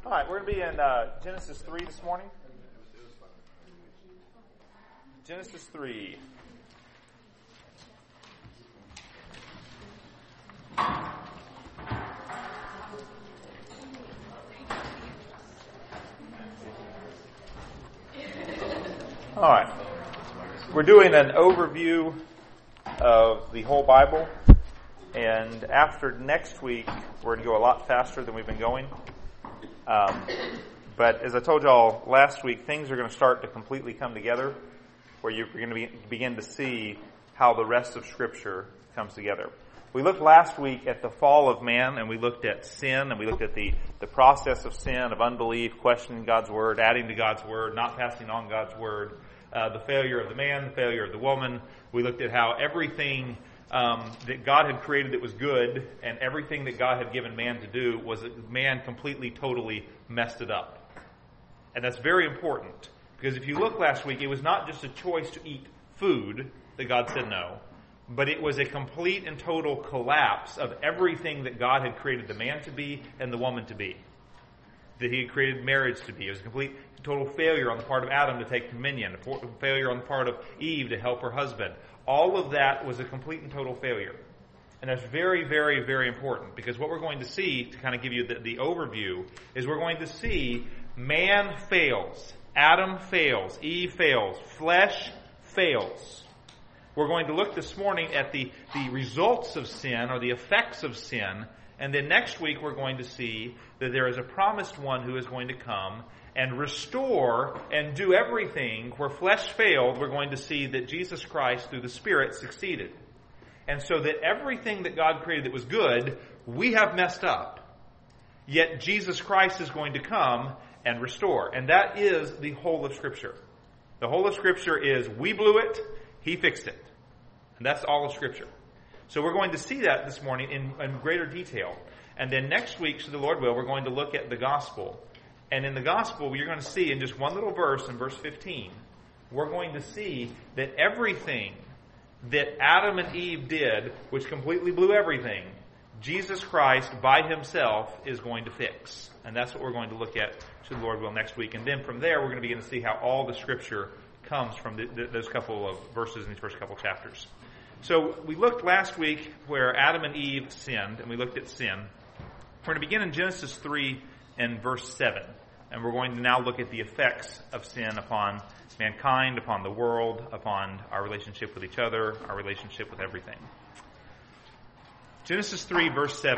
All right, we're going to be in Genesis 3 this morning. Genesis 3. All right. We're doing an overview of the whole Bible, and after next week, we're going to go a lot faster than we've been going. But as I told y'all last week, things are going to start to completely come together, where you're going to begin to see how the rest of Scripture comes together. We looked last week at the fall of man, and we looked at sin, and we looked at the process of sin, of unbelief, questioning God's Word, adding to God's Word, not passing on God's Word, the failure of the man, the failure of the woman. We looked at how everything that God had created that was good, and everything that God had given man to do, was that man completely, totally messed it up. And that's very important, because if you look last week, it was not just a choice to eat food that God said no, but it was a complete and total collapse of everything that God had created the man to be and the woman to be, that he had created marriage to be. It was a complete, total failure on the part of Adam to take dominion, a failure on the part of Eve to help her husband. All of that was a complete and total failure. And that's very, very, very important, because what we're going to see, to kind of give you the overview, is we're going to see man fails, Adam fails, Eve fails, flesh fails. We're going to look this morning at the results of sin, or the effects of sin, and then next week we're going to see that there is a promised one who is going to come and restore and do everything. Where flesh failed, we're going to see that Jesus Christ, through the Spirit, succeeded. And so that everything that God created that was good, we have messed up. Yet Jesus Christ is going to come and restore. And that is the whole of Scripture. The whole of Scripture is, we blew it, He fixed it. And that's all of Scripture. So we're going to see that this morning in greater detail. And then next week, so the Lord will, we're going to look at the gospel. And in the gospel, you're going to see in just one little verse, in verse 15, we're going to see that everything that Adam and Eve did, which completely blew everything, Jesus Christ by Himself is going to fix. And that's what we're going to look at, so the Lord will, next week. And then from there, we're going to begin to see how all the Scripture comes from those couple of verses in these first couple chapters. So we looked last week where Adam and Eve sinned, and we looked at sin. We're going to begin in Genesis 3 and verse 7. And we're going to now look at the effects of sin upon mankind, upon the world, upon our relationship with each other, our relationship with everything. Genesis 3, verse 7.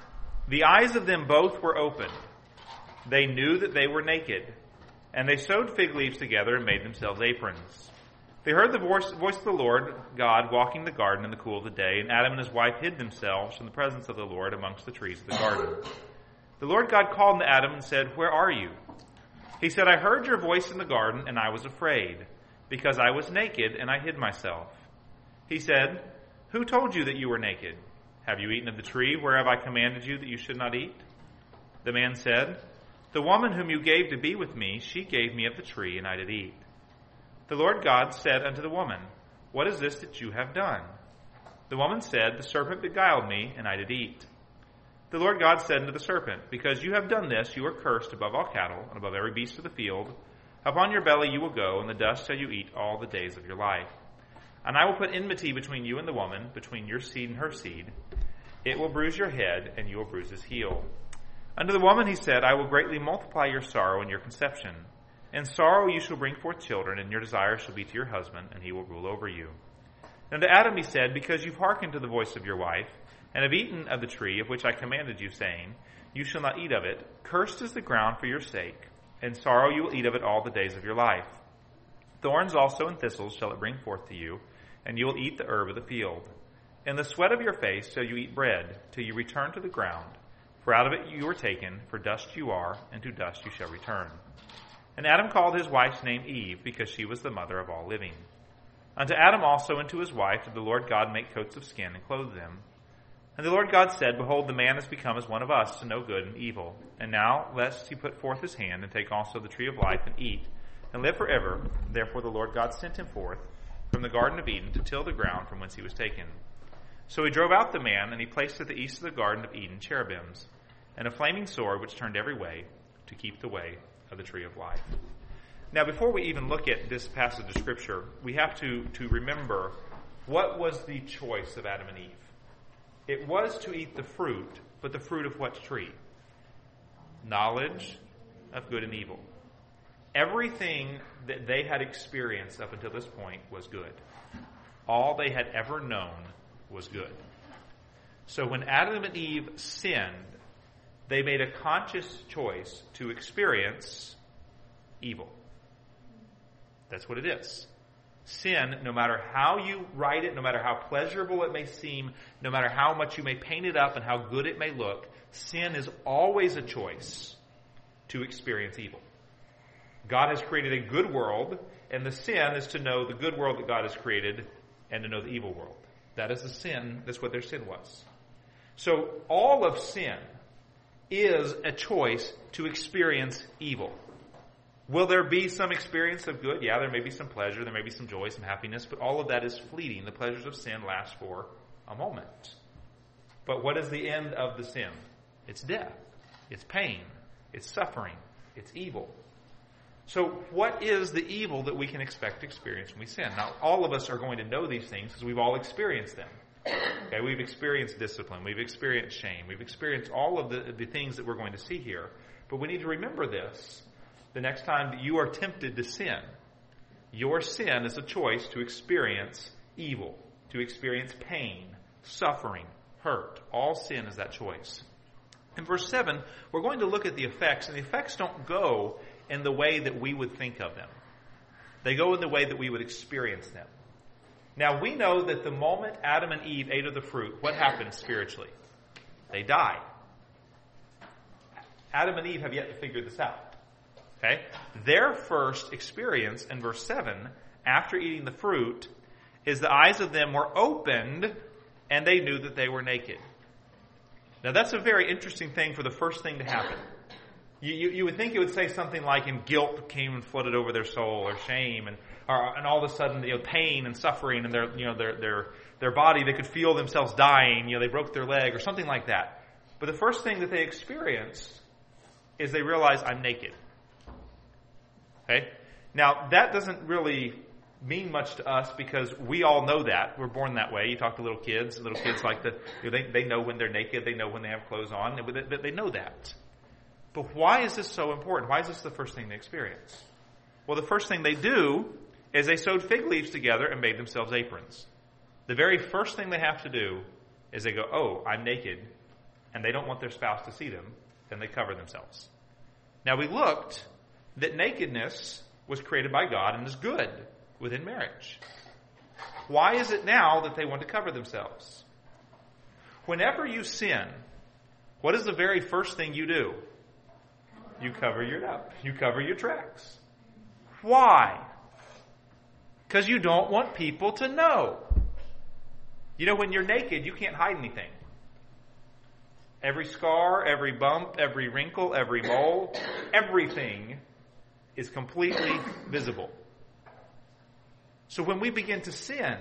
The eyes of them both were opened. They knew that they were naked. And they sewed fig leaves together and made themselves aprons. They heard the voice of the Lord God walking the garden in the cool of the day, and Adam and his wife hid themselves from the presence of the Lord amongst the trees of the garden. The Lord God called to Adam and said, "Where are you?" He said, "I heard your voice in the garden, and I was afraid, because I was naked and I hid myself." He said, "Who told you that you were naked? Have you eaten of the tree whereof I commanded you that you should not eat?" The man said, "The woman whom you gave to be with me, she gave me of the tree, and I did eat." The Lord God said unto the woman, "What is this that you have done?" The woman said, "The serpent beguiled me, and I did eat." The Lord God said unto the serpent, "Because you have done this, you are cursed above all cattle, and above every beast of the field. Upon your belly you will go, and the dust shall you eat all the days of your life. And I will put enmity between you and the woman, between your seed and her seed. It will bruise your head, and you will bruise his heel." Unto the woman he said, "I will greatly multiply your sorrow and your conception. In sorrow you shall bring forth children, and your desire shall be to your husband, and he will rule over you." And to Adam he said, "Because you've hearkened to the voice of your wife, and have eaten of the tree of which I commanded you, saying, You shall not eat of it, cursed is the ground for your sake. In sorrow you will eat of it all the days of your life. Thorns also and thistles shall it bring forth to you, and you will eat the herb of the field. In the sweat of your face shall you eat bread, till you return to the ground. For out of it you were taken, for dust you are, and to dust you shall return." And Adam called his wife's name Eve, because she was the mother of all living. Unto Adam also and to his wife did the Lord God make coats of skin, and clothe them. And the Lord God said, Behold, the man has become as one of us, to know good and evil. And now, lest he put forth his hand, and take also the tree of life, and eat, and live forever. Therefore the Lord God sent him forth from the Garden of Eden, to till the ground from whence he was taken. So he drove out the man, and he placed at the east of the Garden of Eden cherubims, and a flaming sword which turned every way, to keep the way of the tree of life. Now, before we even look at this passage of Scripture, we have to remember what was the choice of Adam and Eve. It was to eat the fruit, but the fruit of what tree? Knowledge of good and evil. Everything that they had experienced up until this point was good. All they had ever known was good. So when Adam and Eve sinned, they made a conscious choice to experience evil. That's what it is. Sin, no matter how you write it, no matter how pleasurable it may seem, no matter how much you may paint it up and how good it may look, sin is always a choice to experience evil. God has created a good world, and the sin is to know the good world that God has created and to know the evil world. That is the sin. That's what their sin was. So all of sin is a choice to experience evil. Will there be some experience of good? Yeah, there may be some pleasure, there may be some joy, some happiness, but all of that is fleeting. The pleasures of sin last for a moment. But what is the end of the sin? It's death. It's pain. It's suffering. It's evil. So what is the evil that we can expect to experience when we sin? Now, all of us are going to know these things because we've all experienced them. Okay, we've experienced discipline. We've experienced shame. We've experienced all of the things that we're going to see here. But we need to remember this. The next time that you are tempted to sin, your sin is a choice to experience evil, to experience pain, suffering, hurt. All sin is that choice. In verse 7, we're going to look at the effects, and the effects don't go in the way that we would think of them. They go in the way that we would experience them. Now, we know that the moment Adam and Eve ate of the fruit, what happened spiritually? They died. Adam and Eve have yet to figure this out. Okay? Their first experience in verse 7, after eating the fruit, is the eyes of them were opened and they knew that they were naked. Now that's a very interesting thing for the first thing to happen. You would think it would say something like, and guilt came and flooded over their soul, or shame, and all of a sudden, pain and suffering, and their body, they could feel themselves dying. They broke their leg, or something like that. But the first thing that they experienced is they realize, I'm naked. Okay? Now, that doesn't really mean much to us because we all know that. We're born that way. You talk to little kids like they know when they're naked, they know when they have clothes on, they know that. But why is this so important? Why is this the first thing they experience? Well, the first thing they do is they sewed fig leaves together and made themselves aprons. The very first thing they have to do is they go, oh, I'm naked, and they don't want their spouse to see them, then they cover themselves. Now, we looked that nakedness was created by God and is good within marriage. Why is it now that they want to cover themselves? Whenever you sin, what is the very first thing you do? You cover your tracks. Why? Because you don't want people to know. When you're naked, you can't hide anything. Every scar, every bump, every wrinkle, every mole, everything is completely visible. So when we begin to sin,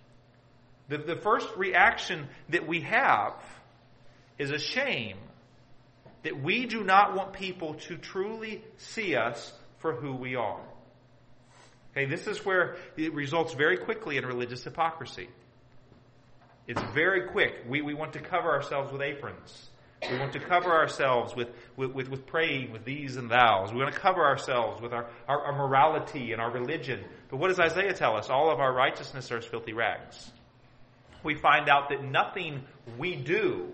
the first reaction that we have is a shame that we do not want people to truly see us for who we are. Okay, this is where it results very quickly in religious hypocrisy. It's very quick. We want to cover ourselves with aprons. We want to cover ourselves with praying, with these and thous. We want to cover ourselves with our morality and our religion. But what does Isaiah tell us? All of our righteousness are as filthy rags. We find out that nothing we do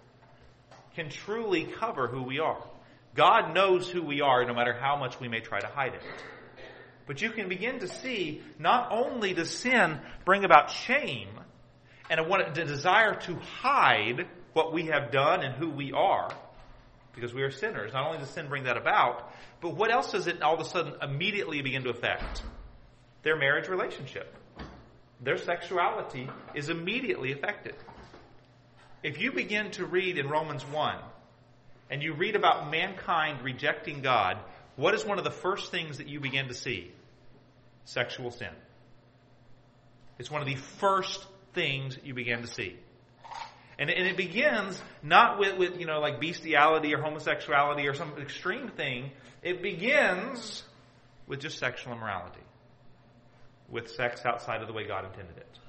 can truly cover who we are. God knows who we are no matter how much we may try to hide it. But you can begin to see not only does sin bring about shame and a desire to hide what we have done and who we are, because we are sinners. Not only does sin bring that about, but what else does it all of a sudden immediately begin to affect? Their marriage relationship. Their sexuality is immediately affected. If you begin to read in Romans 1, and you read about mankind rejecting God, what is one of the first things that you begin to see? Sexual sin. It's one of the first things you begin to see. And it begins not with like bestiality or homosexuality or some extreme thing. It begins with just sexual immorality, with sex outside of the way God intended it.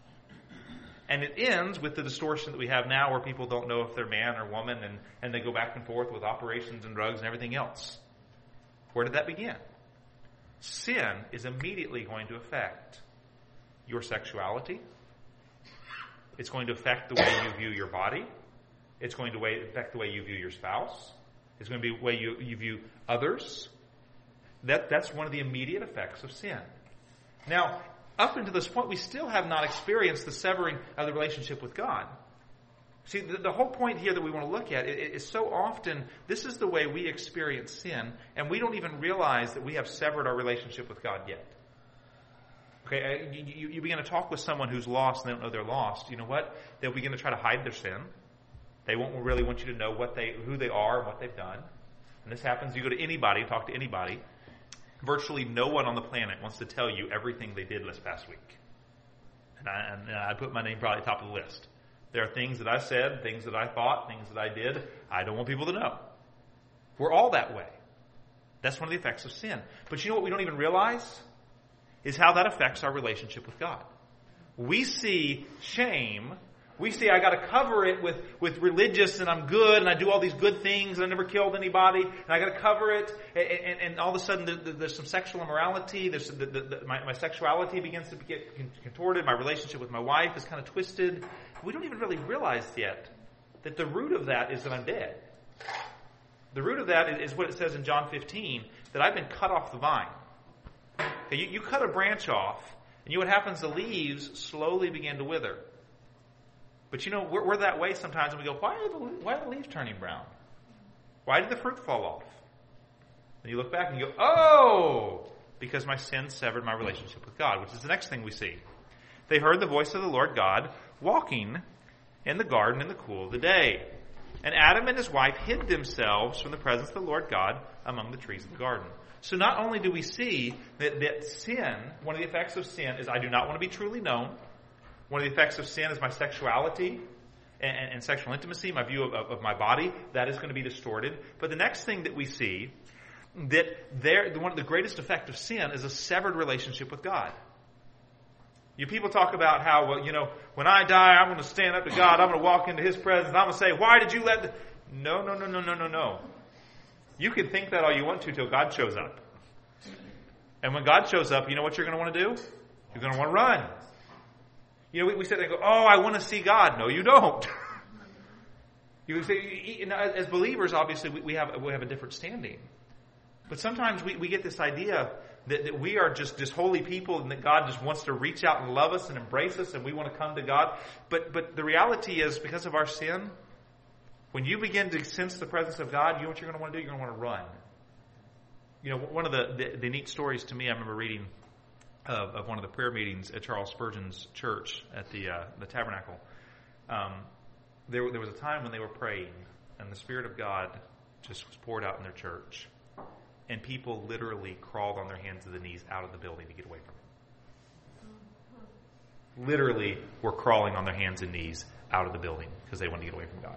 And it ends with the distortion that we have now where people don't know if they're man or woman, and they go back and forth with operations and drugs and everything else. Where did that begin? Sin is immediately going to affect your sexuality. It's going to affect the way you view your body. It's going to affect the way you view your spouse. It's going to be the way you view others. That's one of the immediate effects of sin. Now, up until this point, we still have not experienced the severing of the relationship with God. See, the whole point here that we want to look at is so often this is the way we experience sin, and we don't even realize that we have severed our relationship with God yet. Okay, you begin to talk with someone who's lost and they don't know they're lost. You know what? They'll begin to try to hide their sin. They won't really want you to know who they are and what they've done. And this happens, you go to anybody, talk to anybody. Virtually no one on the planet wants to tell you everything they did this past week. And I put my name probably top of the list. There are things that I said, things that I thought, things that I did. I don't want people to know. We're all that way. That's one of the effects of sin. But you know what we don't even realize? Is how that affects our relationship with God. We see shame. We see I got to cover it with religious, and I'm good, and I do all these good things, and I never killed anybody, and I got to cover it, and all of a sudden there's some sexual immorality. My sexuality begins to get contorted. My relationship with my wife is kind of twisted. We don't even really realize yet that the root of that is that I'm dead. The root of that is what it says in John 15, that I've been cut off the vine. Okay, you cut a branch off, and you know what happens? The leaves slowly begin to wither. But we're that way sometimes, and we go, why are the leaves turning brown? Why did the fruit fall off? And you look back and you go, oh, because my sin severed my relationship with God, which is the next thing we see. They heard the voice of the Lord God walking in the garden in the cool of the day. And Adam and his wife hid themselves from the presence of the Lord God among the trees of the garden. So not only do we see that sin, one of the effects of sin is I do not want to be truly known. One of the effects of sin is my sexuality and sexual intimacy, my view of my body. That is going to be distorted. But the next thing that we see, that one of the greatest effect of sin is a severed relationship with God. You people talk about how, when I die, I'm going to stand up to God. I'm going to walk into His presence. I'm going to say, why did you let... No. You can think that all you want to till God shows up. And when God shows up, you know what you're going to want to do? You're going to want to run. We sit there and go, oh, I want to see God. No, you don't. You say, as believers, obviously, we have a different standing. But sometimes we get this idea that we are just holy people and that God just wants to reach out and love us and embrace us and we want to come to God. But the reality is, because of our sin, when you begin to sense the presence of God, you know what you're going to want to do? You're going to want to run. One of the neat stories to me, I remember reading of one of the prayer meetings at Charles Spurgeon's church at the Tabernacle. There was a time when they were praying and the Spirit of God just was poured out in their church. And people literally crawled on their hands and knees out of the building to get away from it. Literally were crawling on their hands and knees out of the building because they wanted to get away from God.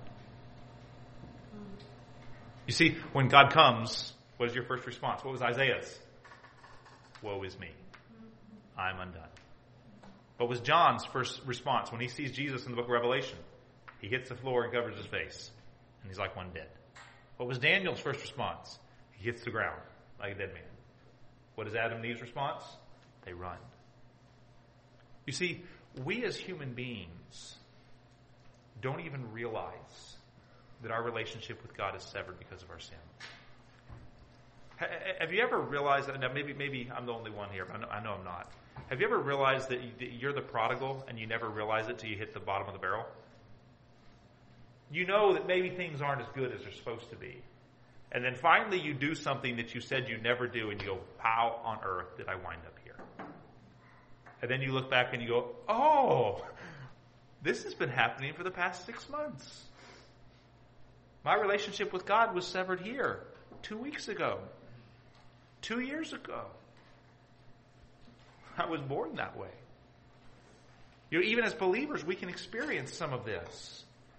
You see, when God comes, what is your first response? What was Isaiah's? Woe is me. I'm undone. What was John's first response when he sees Jesus in the book of Revelation? He hits the floor and covers his face. And he's like one dead. What was Daniel's first response? He hits the ground like a dead man. What is Adam and Eve's response? They run. You see, we as human beings don't even realize that our relationship with God is severed because of our sin. Have you ever realized that? Now maybe I'm the only one here, but I know I'm not. Have you ever realized that you're the prodigal and you never realize it till you hit the bottom of the barrel? You know that maybe things aren't as good as they're supposed to be. And then finally you do something that you said you'd never do and you go, how on earth did I wind up here? And then you look back and you go, oh, this has been happening for the past 6 months. My relationship with God was severed here 2 weeks ago, 2 years ago. I was born that way. Even as believers, we can experience some of this.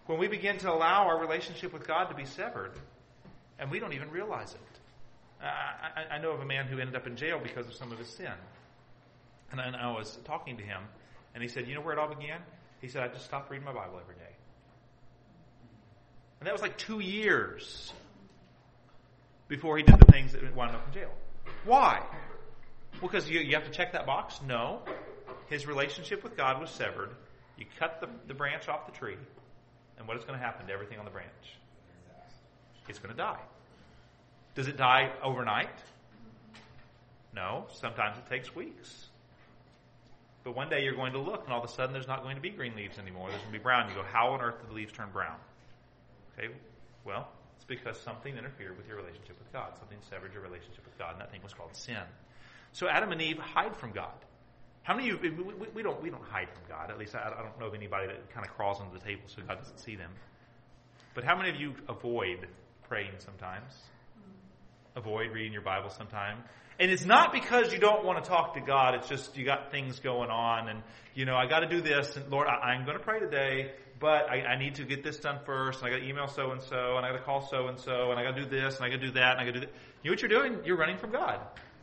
when we begin to allow our relationship with God to be severed, and we don't even realize it. I know of a man who ended up in jail because of some of his sin. And I was talking to him, and he said, you know where it all began? He said, I just stopped reading my Bible every day. And that was like 2 years before he did the things that wound up in jail. Why? Well, because you have to check that box? No. His relationship with God was severed. You cut the branch off the tree, and what is going to happen to everything on the branch? It's going to die. Does it die overnight? No. Sometimes it takes weeks. But one day you're going to look, and all of a sudden there's not going to be green leaves anymore. There's going to be brown. You go, how on earth did the leaves turn brown? Okay, well, it's because something interfered with your relationship with God. Something severed your relationship with God, and that thing was called sin. So Adam and Eve hide from God. How many of you, we don't hide from God. At least I don't know of anybody that kind of crawls under the table so God doesn't see them. But how many of you avoid praying sometimes? Avoid reading your Bible sometime? And it's not because you don't want to talk to God. It's just you got things going on, and I got to do this. And Lord, I'm going to pray today, but I need to get this done first. And I got to email so and so, and I got to call so and so, and I got to do this, and I got to do that, and I got to do that. You know what you're doing? You're running from God.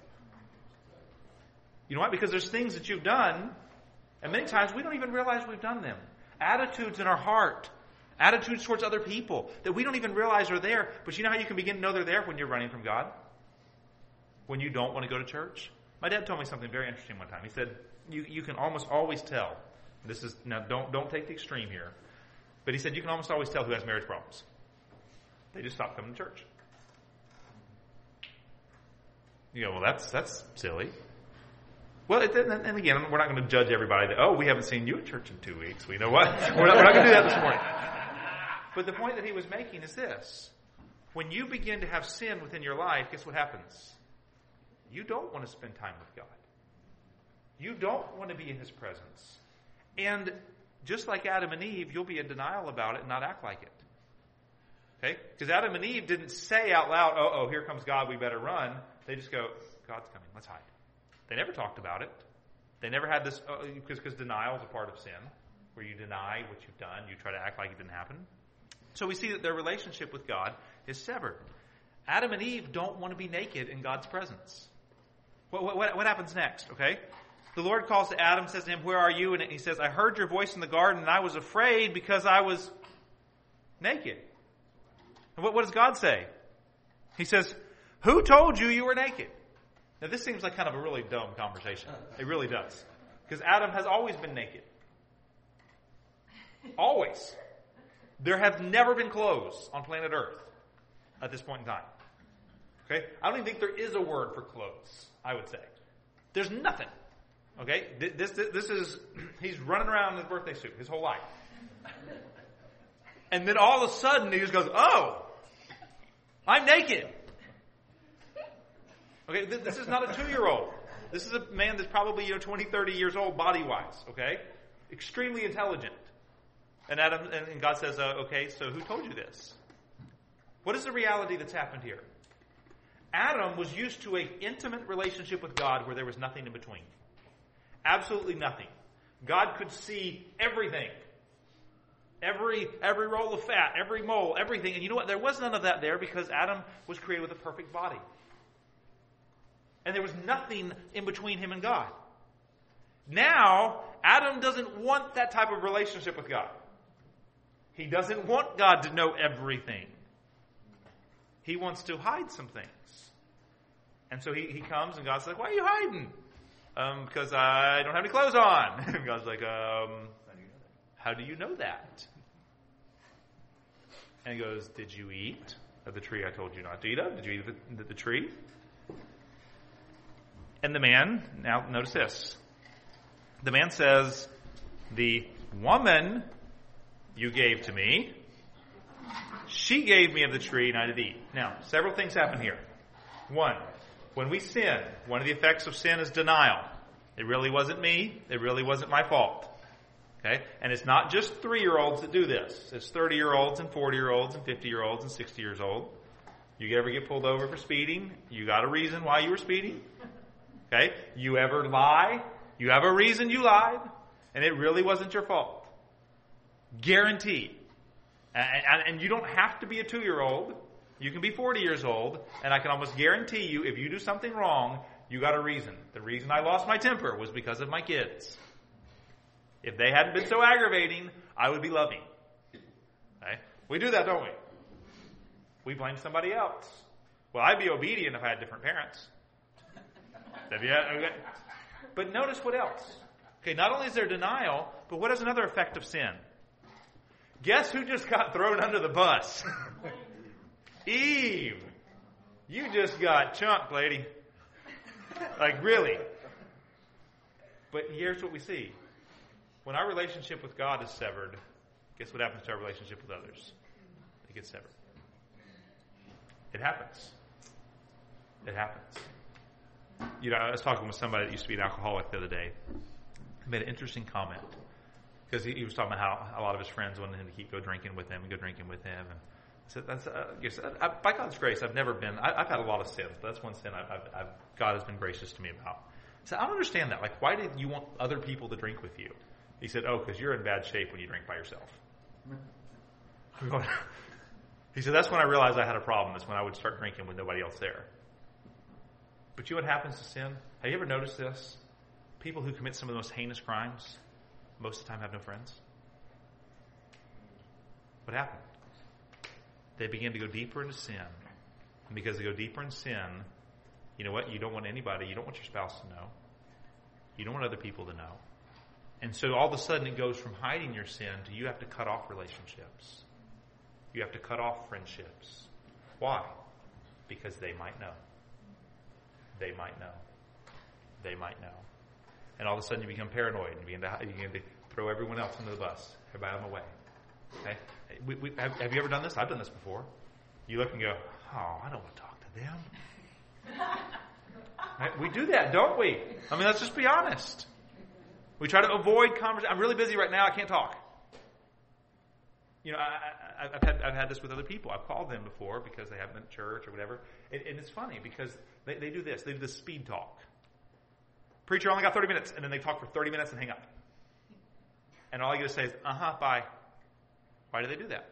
You know why? Because there's things that you've done, and many times we don't even realize we've done them. Attitudes in our heart, attitudes towards other people that we don't even realize are there. But you know how you can begin to know they're there when you're running from God? When you don't want to go to church? My dad told me something very interesting one time. He said, you can almost always tell. This is, now don't take the extreme here. But he said you can almost always tell who has marriage problems. They just stop coming to church. You go, well, that's silly. Well, and again, we're not going to judge everybody that, we haven't seen you at church in 2 weeks. We know what? We're not going to do that this morning. But the point that he was making is this. When you begin to have sin within your life, guess what happens? You don't want to spend time with God. You don't want to be in His presence. And just like Adam and Eve, you'll be in denial about it and not act like it. Okay? Because Adam and Eve didn't say out loud, here comes God, we better run. They just go, God's coming, let's hide. They never talked about it. They never had this, because denial is a part of sin, where you deny what you've done, you try to act like it didn't happen. So we see that their relationship with God is severed. Adam and Eve don't want to be naked in God's presence. What happens next, okay? The Lord calls to Adam, says to him, where are you? And he says, I heard your voice in the garden, and I was afraid because I was naked. And what does God say? He says, who told you you were naked? Now this seems like kind of a really dumb conversation. It really does. Because Adam has always been naked. Always. There have never been clothes on planet Earth at this point in time. Okay? I don't even think there is a word for clothes, I would say. There's nothing. Okay? This is, he's running around in his birthday suit his whole life. And then all of a sudden he just goes, I'm naked. Okay? This is not a 2-year-old. This is a man that's probably, 20, 30 years old body-wise. Okay? Extremely intelligent. And God says, okay, so who told you this? What is the reality that's happened here? Adam was used to an intimate relationship with God where there was nothing in between. Absolutely nothing. God could see everything. Every roll of fat, every mole, everything. And you know what? There was none of that there because Adam was created with a perfect body. And there was nothing in between him and God. Now, Adam doesn't want that type of relationship with God. He doesn't want God to know everything. He wants to hide some things. And so he comes and God's like, why are you hiding? Because I don't have any clothes on. And God's like, how do you know that? And he goes, did you eat of the tree I told you not to eat of? Did you eat of the tree? And the man, now notice this. The man says, the woman you gave to me, she gave me of the tree and I did eat. Now, several things happen here. One, when we sin, one of the effects of sin is denial. It really wasn't me. It really wasn't my fault. Okay? And it's not just 3-year-olds that do this. It's 30-year-olds and 40-year-olds and 50-year-olds and 60 years old. You ever get pulled over for speeding? You got a reason why you were speeding? Okay? You ever lie? You have a reason you lied, and it really wasn't your fault. Guaranteed. And you don't have to be a 2-year-old. You can be 40 years old, and I can almost guarantee you, if you do something wrong, you got a reason. The reason I lost my temper was because of my kids. If they hadn't been so aggravating, I would be loving. Okay? We do that, don't we? We blame somebody else. Well, I'd be obedient if I had different parents. But notice what else. Okay, not only is there denial, but what is another effect of sin? Guess who just got thrown under the bus? Eve. You just got chunked, lady. Like, really. But here's what we see. When our relationship with God is severed, guess what happens to our relationship with others? It gets severed. It happens. It happens. You know, I was talking with somebody that used to be an alcoholic the other day. He made an interesting comment. Because he was talking about how a lot of his friends wanted him to go drinking with them and go drinking with him. And I said, by God's grace, I've never been, I've had a lot of sins, but that's one sin God has been gracious to me about. I said, I don't understand that. Like, why did you want other people to drink with you? He said, because you're in bad shape when you drink by yourself. He said, that's when I realized I had a problem. That's when I would start drinking with nobody else there. But you know what happens to sin? Have you ever noticed this? People who commit some of the most heinous crimes, most of the time have no friends. What happened? They begin to go deeper into sin. And because they go deeper in sin, you know what? You don't want anybody, you don't want your spouse to know. You don't want other people to know. And so all of a sudden it goes from hiding your sin to you have to cut off relationships. You have to cut off friendships. Why? Because they might know. They might know. They might know. And all of a sudden you become paranoid and you begin to throw everyone else under the bus. Everybody out of the way. Okay? Have you ever done this? I've done this before. You look and go, oh, I don't want to talk to them. Right? We do that, don't we? I mean, let's just be honest. We try to avoid conversation. I'm really busy right now. I can't talk. You know, I've had this with other people. I've called them before because they haven't been at church or whatever. And it's funny because they do this. They do this speed talk. Preacher only got 30 minutes. And then they talk for 30 minutes and hang up. And all I get to say is, bye. Why do they do that?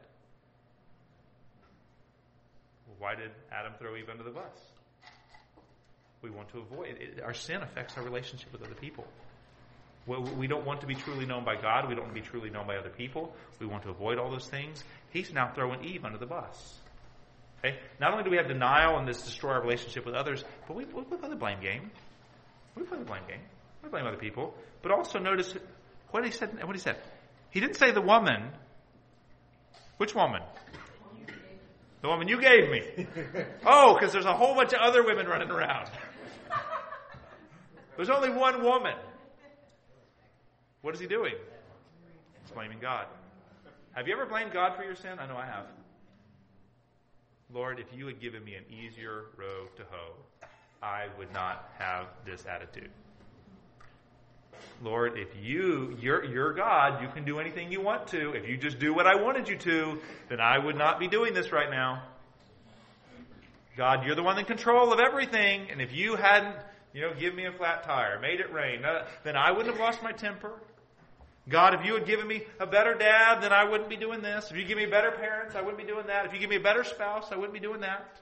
Well, why did Adam throw Eve under the bus? We want to avoid it. Our sin affects our relationship with other people. We don't want to be truly known by God. We don't want to be truly known by other people. We want to avoid all those things. He's now throwing Eve under the bus. Okay? Not only do we have denial and this destroy our relationship with others, but we play the blame game. We play the blame game. We blame other people. But also notice what he said. He didn't say the woman. Which woman? The woman you gave me. Oh, because there's a whole bunch of other women running around. There's only one woman. What is he doing? He's blaming God. Have you ever blamed God for your sin? I know I have. Lord, if you had given me an easier row to hoe, I would not have this attitude. Lord, if you're God, you can do anything you want to. If you just do what I wanted you to, then I would not be doing this right now. God, you're the one in control of everything. And if you hadn't, give me a flat tire, made it rain, then I wouldn't have lost my temper. God, if you had given me a better dad, then I wouldn't be doing this. If you give me better parents, I wouldn't be doing that. If you give me a better spouse, I wouldn't be doing that.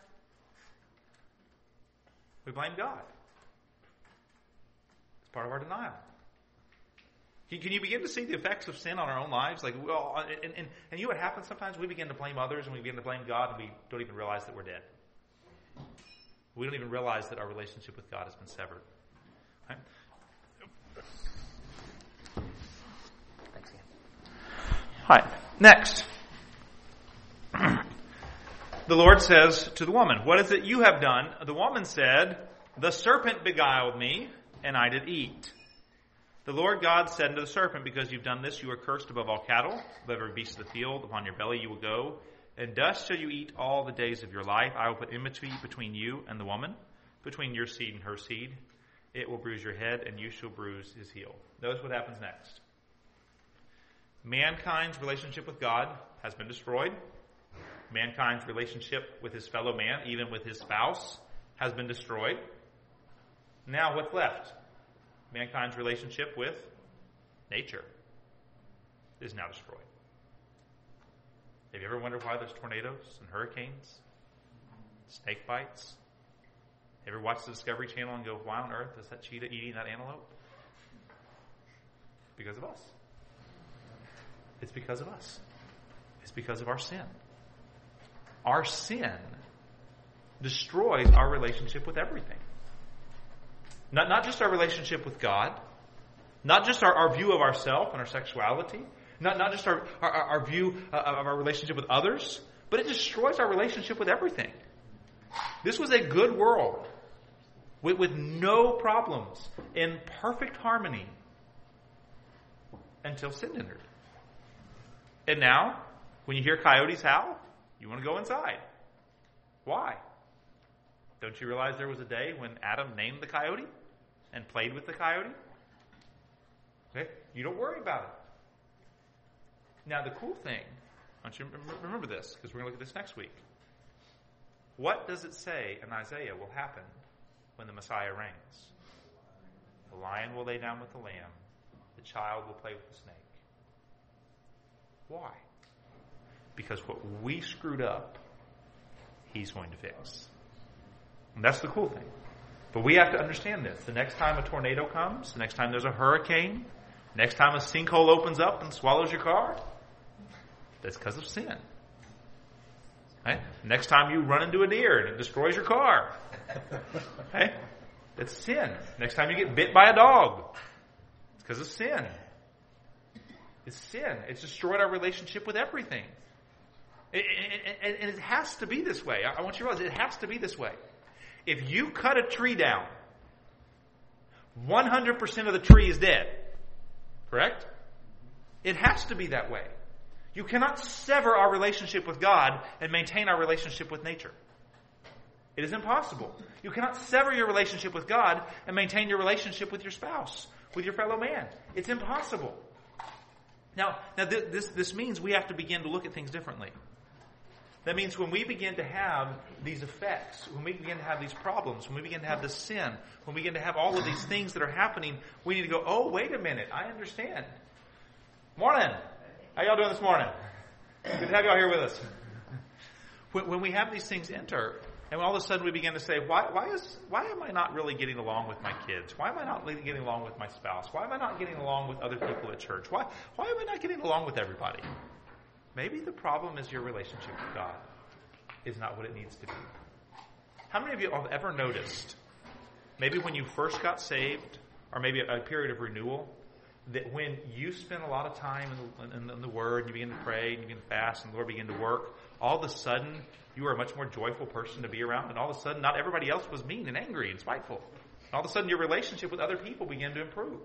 We blame God. It's part of our denial. Can you begin to see the effects of sin on our own lives? And you know what happens sometimes? We begin to blame others and we begin to blame God and we don't even realize that we're dead. We don't even realize that our relationship with God has been severed. Right? Thanks again. All right. Next. The Lord says to the woman, what is it you have done? The woman said, the serpent beguiled me, and I did eat. The Lord God said unto the serpent, because you've done this, you are cursed above all cattle, above every beast of the field. Upon your belly you will go, and dust shall you eat all the days of your life. I will put enmity between you and the woman, between your seed and her seed. It will bruise your head, and you shall bruise his heel. Notice what happens next. Mankind's relationship with God has been destroyed. Mankind's relationship with his fellow man, even with his spouse, has been destroyed. Now what's left? Mankind's relationship with nature is now destroyed. Have you ever wondered why there's tornadoes and hurricanes, snake bites? Have you ever watched the Discovery Channel and go, why on earth is that cheetah eating that antelope? Because of us. It's because of us. It's because of our sin. Our sin destroys our relationship with everything. Not just our relationship with God, not just our view of ourselves and our sexuality, not just our view of our relationship with others, but it destroys our relationship with everything. This was a good world with no problems, in perfect harmony, until sin entered. And now, when you hear coyotes howl, you want to go inside. Why? Don't you realize there was a day when Adam named the coyote and played with the coyote? Okay? You don't worry about it. Now, the cool thing, I want you to remember this, because we're going to look at this next week. What does it say in Isaiah will happen when the Messiah reigns? The lion will lay down with the lamb. The child will play with the snake. Why? Because what we screwed up, he's going to fix. And that's the cool thing. But we have to understand this. The next time a tornado comes, the next time there's a hurricane, next time a sinkhole opens up and swallows your car, that's because of sin. Right? Next time you run into a deer and it destroys your car, right? That's sin. Next time you get bit by a dog, it's because of sin. It's sin. It's destroyed our relationship with everything. And it has to be this way. I want you to realize it has to be this way. If you cut a tree down, 100% of the tree is dead. Correct? It has to be that way. You cannot sever our relationship with God and maintain our relationship with nature. It is impossible. You cannot sever your relationship with God and maintain your relationship with your spouse, with your fellow man. It's impossible. Now this means we have to begin to look at things differently. That means when we begin to have these effects, when we begin to have these problems, when we begin to have this sin, when we begin to have all of these things that are happening, we need to go, oh, wait a minute, I understand. Morning. How y'all doing this morning? Good to have y'all here with us. When we have these things enter, and all of a sudden we begin to say, why am I not really getting along with my kids? Why am I not really getting along with my spouse? Why am I not getting along with other people at church? Why am I not getting along with everybody? Maybe the problem is your relationship with God is not what it needs to be. How many of you have ever noticed, maybe when you first got saved, or maybe a period of renewal, that when you spend a lot of time in the Word, and you begin to pray, and you begin to fast, and the Lord begin to work, all of a sudden, you are a much more joyful person to be around, and all of a sudden, not everybody else was mean and angry and spiteful. And all of a sudden, your relationship with other people began to improve.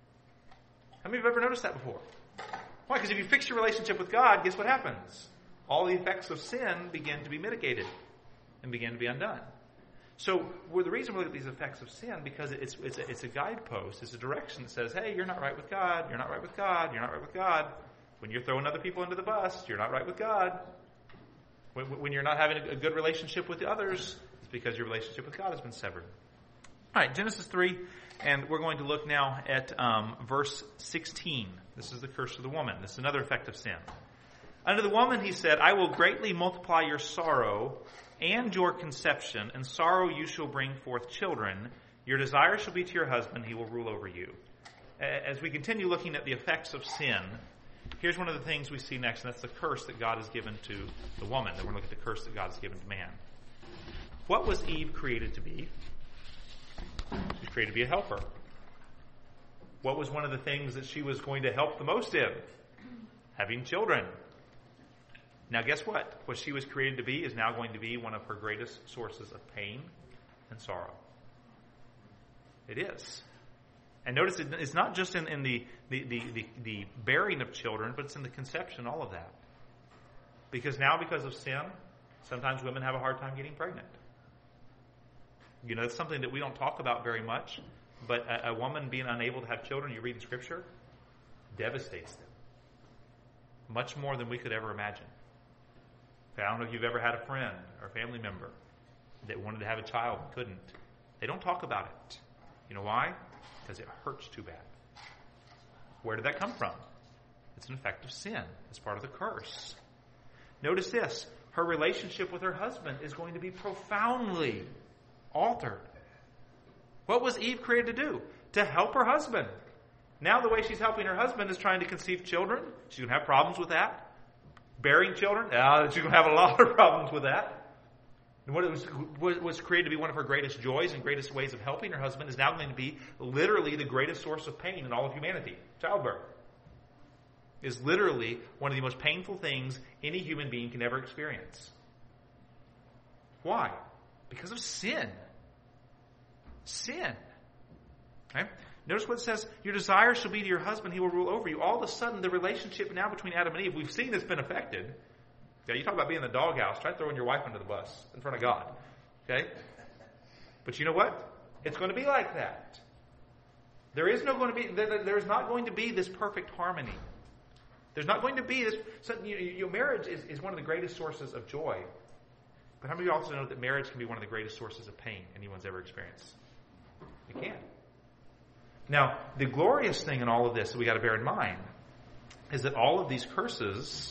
How many of you have ever noticed that before? Why? Because if you fix your relationship with God, guess what happens? All the effects of sin begin to be mitigated and begin to be undone. So the reason we look at these effects of sin, because it's a guidepost, it's a direction that says, hey, you're not right with God, you're not right with God, you're not right with God. When you're throwing other people under the bus, you're not right with God. When you're not having a good relationship with the others, it's because your relationship with God has been severed. All right, Genesis 3, and we're going to look now at verse 16. This is the curse of the woman. This is another effect of sin. Unto the woman he said, I will greatly multiply your sorrow and your conception. In sorrow you shall bring forth children. Your desire shall be to your husband. He will rule over you. As we continue looking at the effects of sin, here's one of the things we see next, and that's the curse that God has given to the woman. Then we're going to look at the curse that God has given to man. What was Eve created to be? She was created to be a helper. What was one of the things that she was going to help the most in? Having children. Now guess what? What she was created to be is now going to be one of her greatest sources of pain and sorrow. It is. And notice it's not just in the bearing of children, but it's in the conception, all of that. Because now, because of sin, sometimes women have a hard time getting pregnant. You know, it's something that we don't talk about very much, but a woman being unable to have children, you read in Scripture, devastates them. Much more than we could ever imagine. I don't know if you've ever had a friend or a family member that wanted to have a child and couldn't. They don't talk about it. You know why? Because it hurts too bad. Where did that come from? It's an effect of sin. It's part of the curse. notice this, her relationship with her husband is going to be profoundly altered. What was Eve created to do? To help her husband. Now the way she's helping her husband is trying to conceive children. She's going to have problems with that. Bearing children, she's going to have a lot of problems with that. And what was created to be one of her greatest joys and greatest ways of helping her husband is now going to be literally the greatest source of pain in all of humanity. Childbirth is literally one of the most painful things any human being can ever experience. Why? Because of sin. Sin. Okay? Notice what it says, your desire shall be to your husband, he will rule over you. All of a sudden, the relationship now between Adam and Eve, we've seen it's been affected. Yeah, you talk about being in the doghouse, try throwing your wife under the bus in front of God. Okay? But you know what? It's going to be like that. There's not going to be this perfect harmony. There's not going to be this. So, your marriage is one of the greatest sources of joy. But how many of you also know that marriage can be one of the greatest sources of pain anyone's ever experienced? It can. Now, the glorious thing in all of this that we got to bear in mind is that all of these curses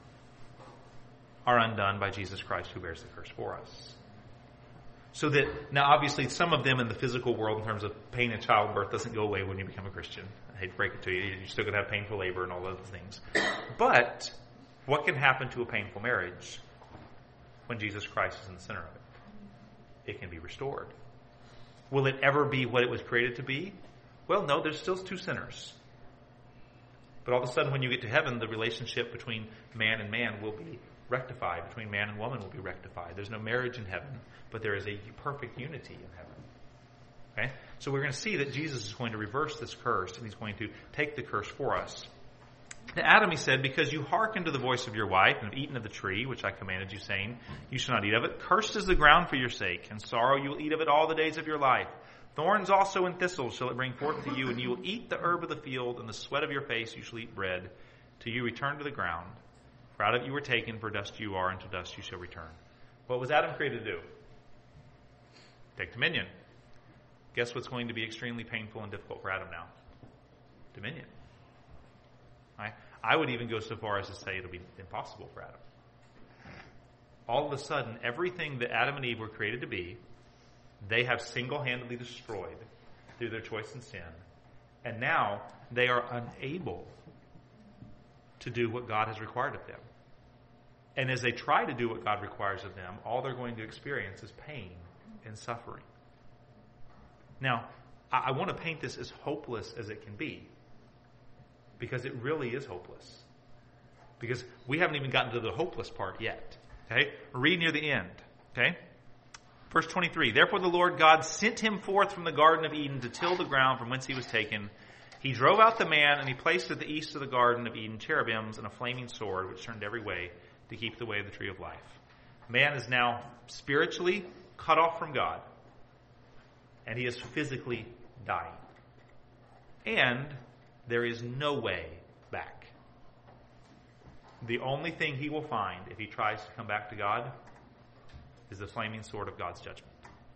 are undone by Jesus Christ who bears the curse for us. So that, now obviously some of them in the physical world in terms of pain and childbirth doesn't go away when you become a Christian. I hate to break it to you. You're still going to have painful labor and all those things. But what can happen to a painful marriage when Jesus Christ is in the center of it? It can be restored. Will it ever be what it was created to be? Well, no, there's still two sinners. But all of a sudden when you get to heaven, the relationship between man and man will be rectified. Between man and woman will be rectified. There's no marriage in heaven, but there is a perfect unity in heaven. Okay? So we're going to see that Jesus is going to reverse this curse, and he's going to take the curse for us. To Adam he said, because you hearkened to the voice of your wife, and have eaten of the tree, which I commanded you, saying, you shall not eat of it. Cursed is the ground for your sake, and sorrow you will eat of it all the days of your life. Thorns also and thistles shall it bring forth to you, and you will eat the herb of the field, and the sweat of your face you shall eat bread, till you return to the ground. For out of it you were taken, for dust you are, and to dust you shall return. What was Adam created to do? Take dominion. Guess what's going to be extremely painful and difficult for Adam now? Dominion. I would even go so far as to say it'll be impossible for Adam. All of a sudden, everything that Adam and Eve were created to be, they have single-handedly destroyed through their choice in sin. And now they are unable to do what God has required of them. And as they try to do what God requires of them, all they're going to experience is pain and suffering. Now, I want to paint this as hopeless as it can be, because it really is hopeless. Because we haven't even gotten to the hopeless part yet. Okay? Read near the end. Okay? Verse 23, therefore the Lord God sent him forth from the Garden of Eden to till the ground from whence he was taken. He drove out the man, and he placed at the east of the Garden of Eden cherubims and a flaming sword, which turned every way to keep the way of the tree of life. Man is now spiritually cut off from God, and he is physically dying. And there is no way back. The only thing he will find if he tries to come back to God is the flaming sword of God's judgment.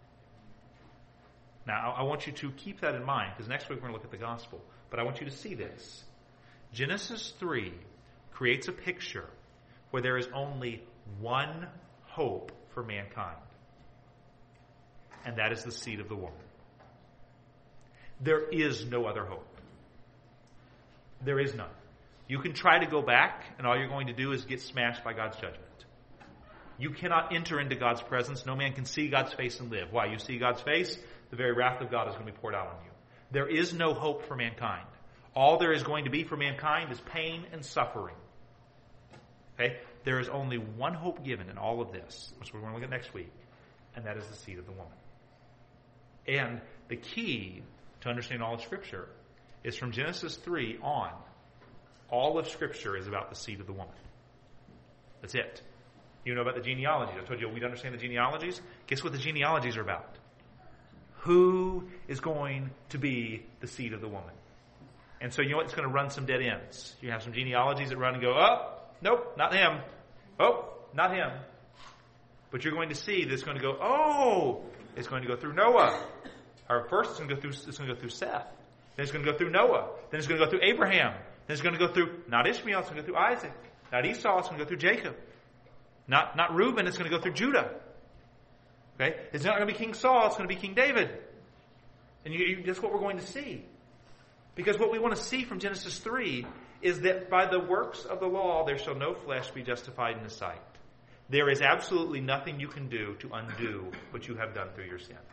Now, I want you to keep that in mind, because next week we're going to look at the gospel. But I want you to see this. Genesis 3 creates a picture where there is only one hope for mankind. And that is the seed of the woman. There is no other hope. There is none. You can try to go back, and all you're going to do is get smashed by God's judgment. You cannot enter into God's presence. No man can see God's face and live. Why? You see God's face, the very wrath of God is going to be poured out on you. There is no hope for mankind. All there is going to be for mankind is pain and suffering. Okay? There is only one hope given in all of this, which we're going to look at next week, and that is the seed of the woman. And the key to understanding all of Scripture is from Genesis 3 on. All of Scripture is about the seed of the woman. That's it. You know about the genealogies. I told you we'd understand the genealogies. Guess what the genealogies are about? Who is going to be the seed of the woman? And so you know what? It's going to run some dead ends. You have some genealogies that run and go, oh, nope, not him. Oh, not him. But you're going to see that it's going to go, oh, it's going to go through Noah. Or first it's going to go through Seth. Then it's going to go through Noah. Then it's going to go through Abraham. Then it's going to go through, not Ishmael, it's going to go through Isaac. Not Esau, it's going to go through Jacob. Not Reuben, it's going to go through Judah. Okay? It's not going to be King Saul, it's going to be King David. And that's what we're going to see. Because what we want to see from Genesis 3 is that by the works of the law there shall no flesh be justified in His sight. There is absolutely nothing you can do to undo what you have done through your sin.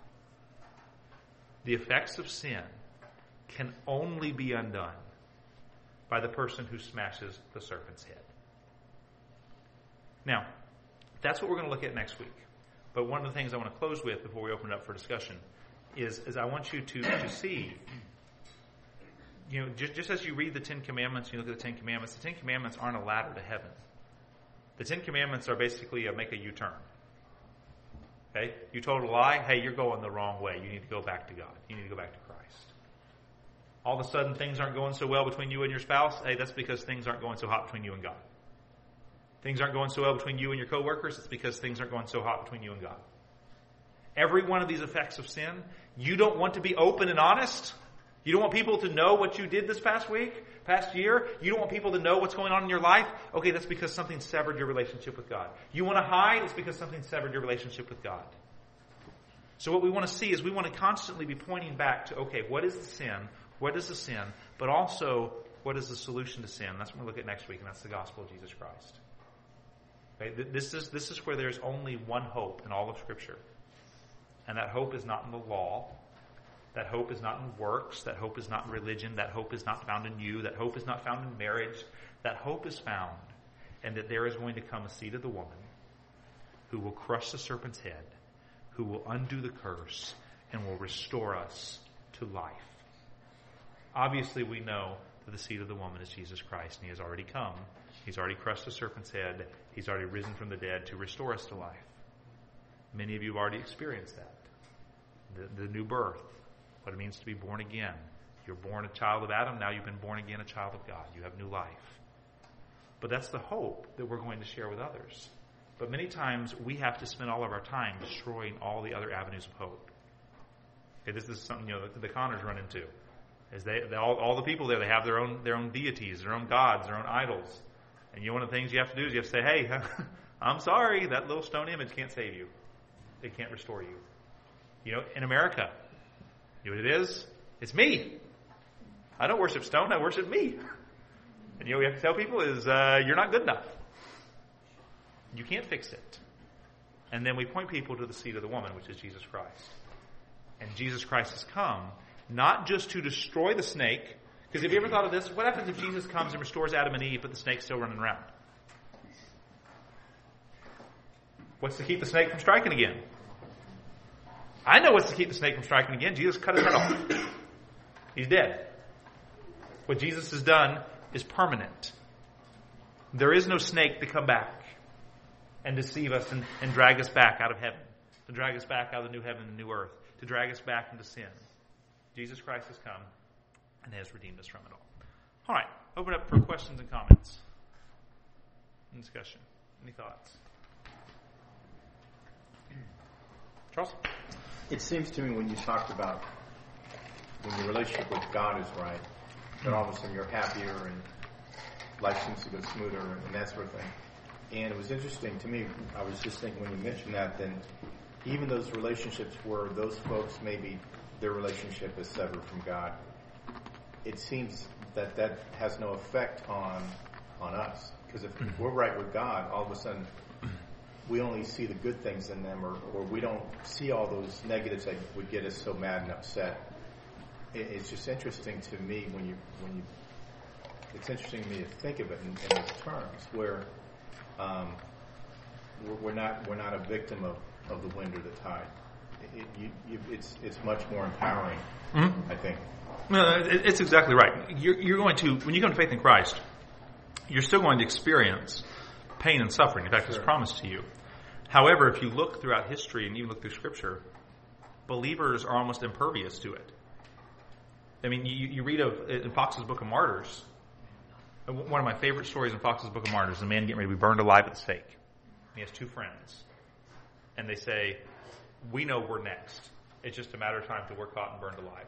The effects of sin can only be undone by the person who smashes the serpent's head. Now, that's what we're going to look at next week. But one of the things I want to close with before we open it up for discussion is I want you to see, just as you read the Ten Commandments, you look at the Ten Commandments aren't a ladder to heaven. The Ten Commandments are basically make a U-turn. Okay? You told a lie, hey, you're going the wrong way. You need to go back to God. You need to go back to Christ. All of a sudden, things aren't going so well between you and your spouse. Hey, that's because things aren't going so hot between you and God. Things aren't going so well between you and your coworkers. It's because things aren't going so hot between you and God. Every one of these effects of sin, you don't want to be open and honest. You don't want people to know what you did this past week, past year. You don't want people to know what's going on in your life. Okay, that's because something severed your relationship with God. You want to hide, it's because something severed your relationship with God. So what we want to see is we want to constantly be pointing back to, okay, what is the sin? What is the sin? But also, what is the solution to sin? That's what we'll look at next week, and that's the gospel of Jesus Christ. Okay, this is where there's only one hope in all of Scripture. And that hope is not in the law. That hope is not in works. That hope is not in religion. That hope is not found in you. That hope is not found in marriage. That hope is found in that there is going to come a seed of the woman who will crush the serpent's head, who will undo the curse, and will restore us to life. Obviously, we know that the seed of the woman is Jesus Christ, and He has already come. He's already crushed the serpent's head. He's already risen from the dead to restore us to life. Many of you have already experienced that. The new birth, what it means to be born again. You're born a child of Adam, now you've been born again a child of God. You have new life. But that's the hope that we're going to share with others. But many times we have to spend all of our time destroying all the other avenues of hope. Okay, this is something the Connors run into. Is all the people there, they have their own deities, their own gods, their own idols. And one of the things you have to do is you have to say, hey, I'm sorry, that little stone image can't save you. It can't restore you. In America, you know what it is? It's me. I don't worship stone, I worship me. And what we have to tell people is, you're not good enough. You can't fix it. And then we point people to the seed of the woman, which is Jesus Christ. And Jesus Christ has come, not just to destroy the snake, because have you ever thought of this? What happens if Jesus comes and restores Adam and Eve, but the snake's still running around? What's to keep the snake from striking again? I know what's to keep the snake from striking again. Jesus cut his head off. He's dead. What Jesus has done is permanent. There is no snake to come back and deceive us and drag us back out of heaven, to drag us back out of the new heaven and new earth, to drag us back into sin. Jesus Christ has come and has redeemed us from it all. All right, open up for questions and comments and discussion. Any thoughts? Charles? It seems to me when you talked about when your relationship with God is right, that all of a sudden you're happier and life seems to go smoother and that sort of thing. And it was interesting to me, I was just thinking when you mentioned that, then even those relationships where those folks maybe their relationship is severed from God, it seems that has no effect on us. Because if we're right with God, all of a sudden we only see the good things in them, or we don't see all those negatives that would get us so mad and upset. It's just interesting to me when you it's interesting to me to think of it in those terms where we're not a victim of the wind or the tide. It's much more empowering, I think. No, it's exactly right. You're going to, when you come to faith in Christ, you're still going to experience pain and suffering. In fact, it's promised to you. However, if you look throughout history and even look through Scripture, believers are almost impervious to it. I mean, you read in Fox's Book of Martyrs, one of my favorite stories in Fox's Book of Martyrs is a man getting ready to be burned alive at the stake. He has two friends. And they say, we know we're next. It's just a matter of time till we're caught and burned alive.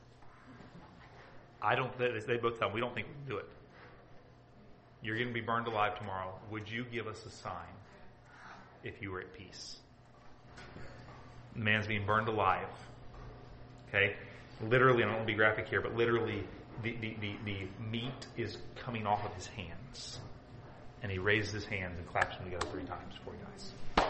They both tell him, we don't think we can do it. You're going to be burned alive tomorrow. Would you give us a sign if you were at peace. The man's being burned alive. Okay? Literally, I don't want to be graphic here, but literally the meat is coming off of his hands. And he raises his hands and claps them together 3 times before he dies.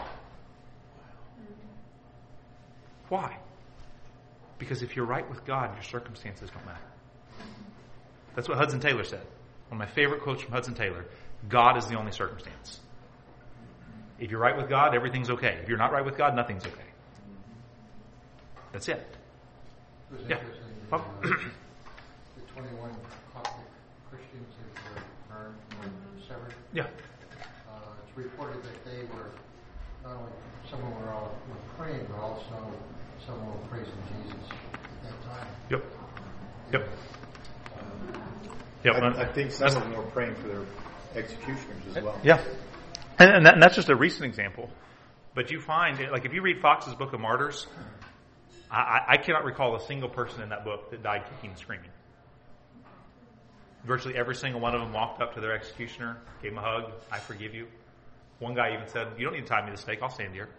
Why? Because if you're right with God, your circumstances don't matter. That's what Hudson Taylor said. One of my favorite quotes from Hudson Taylor. God is the only circumstance. If you're right with God, everything's okay. If you're not right with God, nothing's okay. That's it. It was Yeah. interesting. The 21 Coptic Christians that were burned or severed. Yeah. It's reported that they were not only some of them were praying, but also some were praising Jesus at that time. Yep. Yep. Yep. I think some of them were praying for their executioners as well. Yeah. And that's just a recent example. But you find, like if you read Fox's Book of Martyrs, I cannot recall a single person in that book that died kicking and screaming. Virtually every single one of them walked up to their executioner, gave him a hug, I forgive you. One guy even said, you don't need to tie me to the stake, I'll stand here.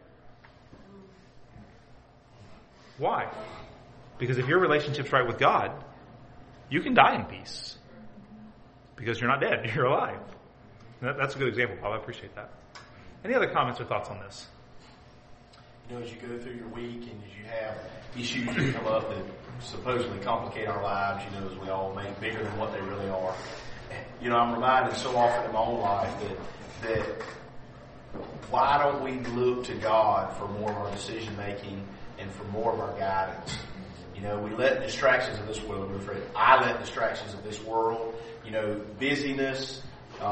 Why? Because if your relationship's right with God, you can die in peace. Because you're not dead, you're alive. And that's a good example, Bob. I appreciate that. Any other comments or thoughts on this? You know, as you go through your week and as you have issues that come up that supposedly complicate our lives, you know, as we all make bigger than what they really are. You know, I'm reminded so often in my own life that why don't we look to God for more of our decision making and for more of our guidance? You know, we let distractions of this world, I let distractions of this world, you know, busyness,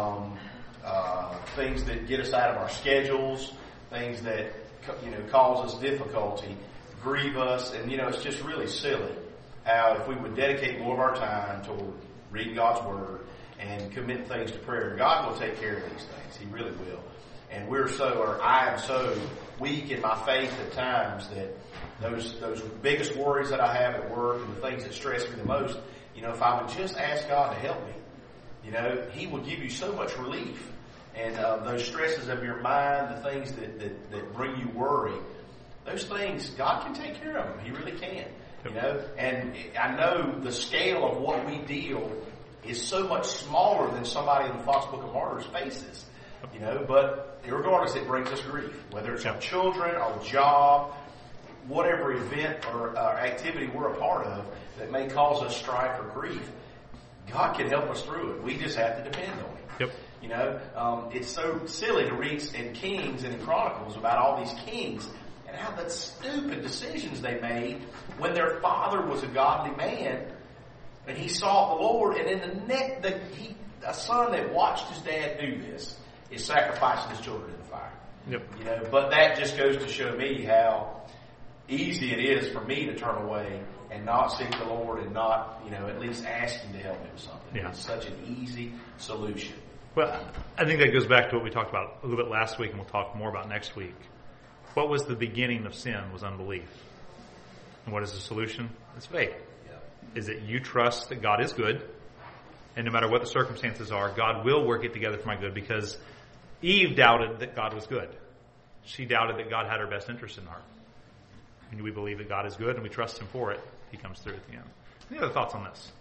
things that get us out of our schedules, things that, you know, cause us difficulty, grieve us, and, you know, it's just really silly how if we would dedicate more of our time to reading God's Word and commit things to prayer, God will take care of these things. He really will. And I am so weak in my faith at times that those biggest worries that I have at work and the things that stress me the most, you know, if I would just ask God to help me, you know, He will give you so much relief. And those stresses of your mind, the things that bring you worry, those things, God can take care of them. He really can. You know, and I know the scale of what we deal is so much smaller than somebody in the Fox Book of Martyrs faces. You know, but regardless, it brings us grief. Whether it's our children, our job, whatever event or activity we're a part of that may cause us strife or grief, God can help us through it. We just have to depend on Him. Yep. You know, it's so silly to read in Kings and in Chronicles about all these kings and how the stupid decisions they made when their father was a godly man and he sought the Lord, and in a son that watched his dad do this is sacrificing his children in the fire. Yep. You know, but that just goes to show me how easy it is for me to turn away and not seek the Lord and not, you know, at least ask Him to help me with something. Yeah. It's such an easy solution. Well, I think that goes back to what we talked about a little bit last week, and we'll talk more about next week. What was the beginning of sin? Was unbelief. And what is the solution? It's faith. Is that you trust that God is good, and no matter what the circumstances are, God will work it together for my good, because Eve doubted that God was good. She doubted that God had her best interest in heart. And we believe that God is good and we trust Him for it. He comes through at the end. Any other thoughts on this?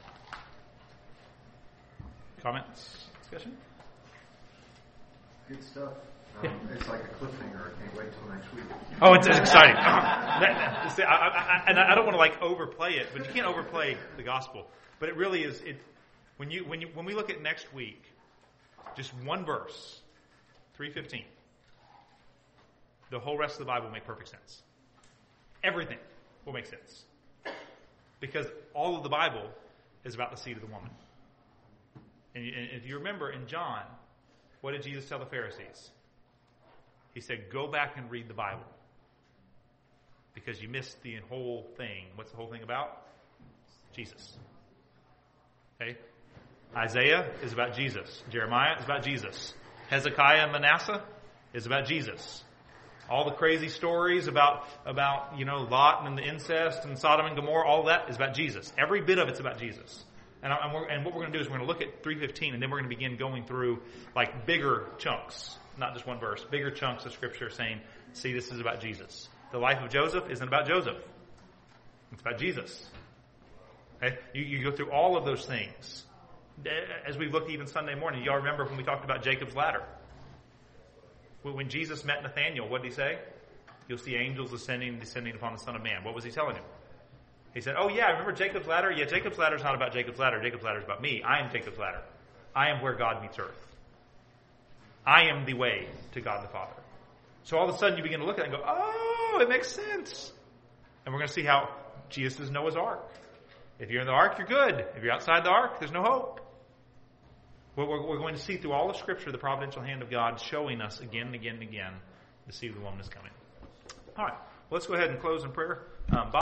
Comments? Discussion? Good stuff. It's like a cliffhanger. I can't wait till next week. Oh, it's exciting. And I don't want to like overplay it, but you can't overplay the gospel. But it really is. When we look at next week, just one verse, 3:15, the whole rest of the Bible will make perfect sense. Everything will make sense, because all of the Bible is about the seed of the woman. And if you remember in John, what did Jesus tell the Pharisees? He said, go back and read the Bible, because you missed the whole thing. What's the whole thing about? Jesus. Okay? Isaiah is about Jesus. Jeremiah is about Jesus. Hezekiah and Manasseh is about Jesus. All the crazy stories about you know, Lot and the incest and Sodom and Gomorrah, all that is about Jesus. Every bit of it's about Jesus. And what we're going to do is we're going to look at 3:15, and then we're going to begin going through like bigger chunks. not just one verse, bigger chunks of Scripture saying, see, this is about Jesus. The life of Joseph isn't about Joseph. It's about Jesus. Okay? You go through all of those things. As we looked even Sunday morning, y'all remember when we talked about Jacob's ladder? When Jesus met Nathanael, what did he say? You'll see angels ascending and descending upon the Son of Man. What was he telling him? He said, oh yeah, remember Jacob's ladder? Yeah, Jacob's ladder is not about Jacob's ladder. Jacob's ladder is about me. I am Jacob's ladder. I am where God meets earth. I am the way to God the Father. So all of a sudden you begin to look at it and go, oh, it makes sense. And we're going to see how Jesus is Noah's ark. If you're in the ark, you're good. If you're outside the ark, there's no hope. We're going to see through all of Scripture the providential hand of God showing us again and again and again the seed of the woman is coming. All right, let's go ahead and close in prayer.